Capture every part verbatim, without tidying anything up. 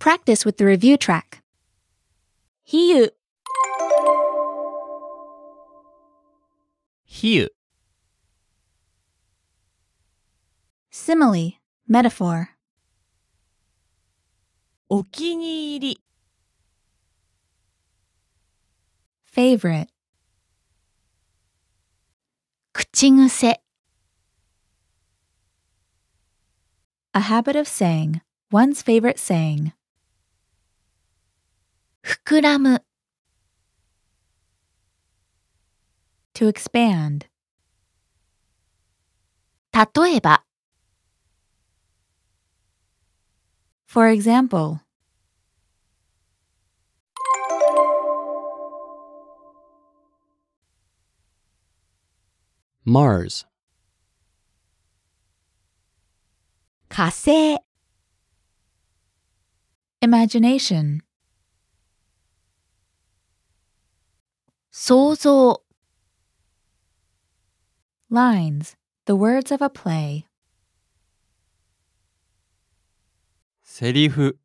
practice with the review track. 比喩、 比喩 Simile, metaphor. お気に入り、 Favorite. 口癖 A habit of saying, one's favorite saying. 膨らむ To expand. 例えば For example. Mars 火星、 Imagination. 想像 Lines, the words of a play. セリフ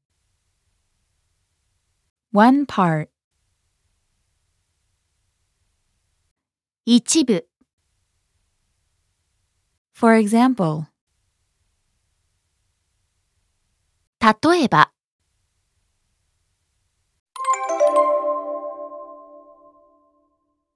One part. 一部 For example. 例えば